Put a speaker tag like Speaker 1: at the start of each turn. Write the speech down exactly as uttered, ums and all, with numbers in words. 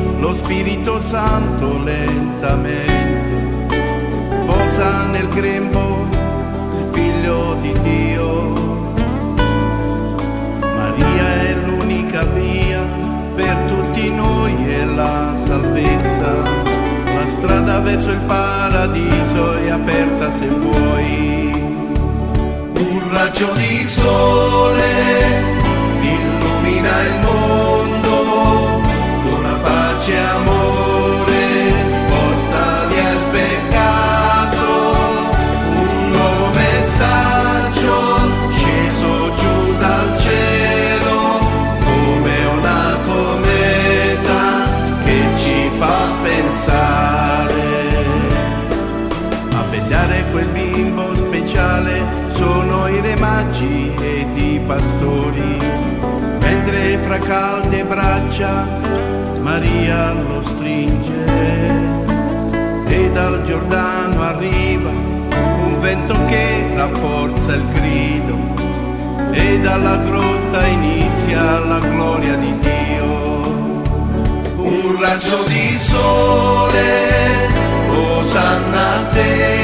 Speaker 1: lo Spirito Santo lentamente posa nel grembo il Figlio di Dio. Maria è l'unica via per tutti noi e la salvezza. La strada verso il paradiso è aperta se vuoi. Un raggio di sole illumina il mondo, dona pace e amore, porta via il peccato. Un nuovo messaggio sceso giù dal cielo, come una cometa che ci fa pensare. A vegliare quel bimbo speciale sono i re magi ed i pastori, mentre fra calde braccia Maria lo stringe. E dal Giordano arriva un vento che rafforza il grido, e dalla grotta inizia la gloria di Dio. Un raggio di sole, osanna a te,